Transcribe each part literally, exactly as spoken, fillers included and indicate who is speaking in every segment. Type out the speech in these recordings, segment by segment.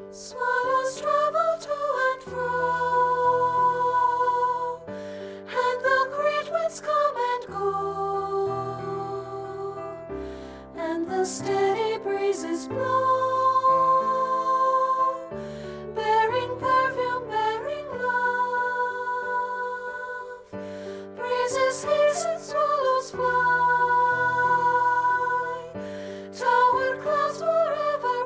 Speaker 1: Swallows travel to and fro, and the great winds come and go, and the steady breezes blow, bearing perfume, bearing love. Breezes hasten, swallows fly, toward clouds forever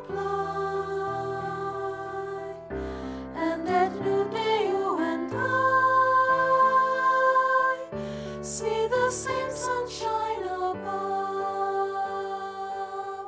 Speaker 1: ply, and at noonday you and I see the same sunshine above.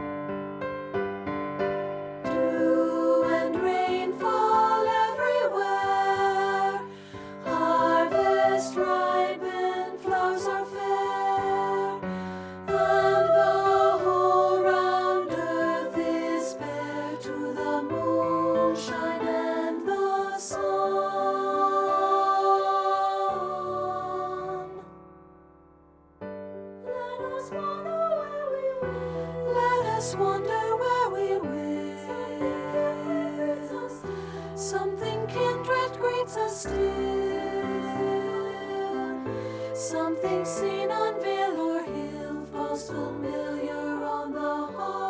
Speaker 1: Dew and rain fall everywhere, harvest ripen, flowers are fair, and the whole round earth is bare to the moonshine and the sun. Let us wander where we will. Let us wander where we will. Something kindred greets us still. Something seen on vale or hill falls familiar on the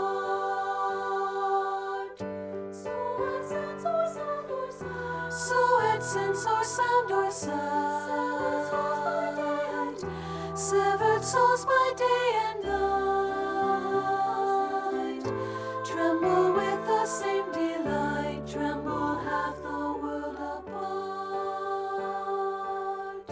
Speaker 1: heart. So at sense or sound or sight. So at sense or sound or sight. Severed souls by day and night tremble with the same delight, tremble half the world apart.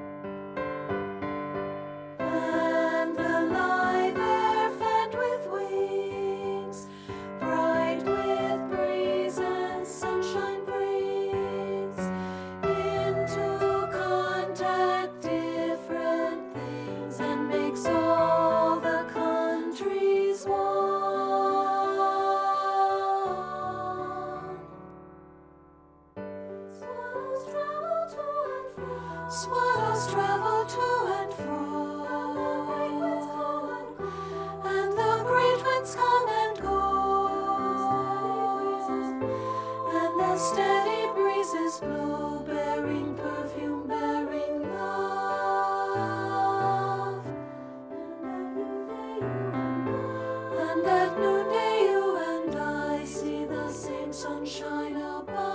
Speaker 1: And the live air fed with wings, bright with breeze and sunshine brings into contact different things, and makes all the countries one. Swallows travel to and fro. Swallows travel to and fro. And the great winds come and go. And the steady breezes blow, bearing perfume, bearing love. And at noonday you and I see the same sunshine above.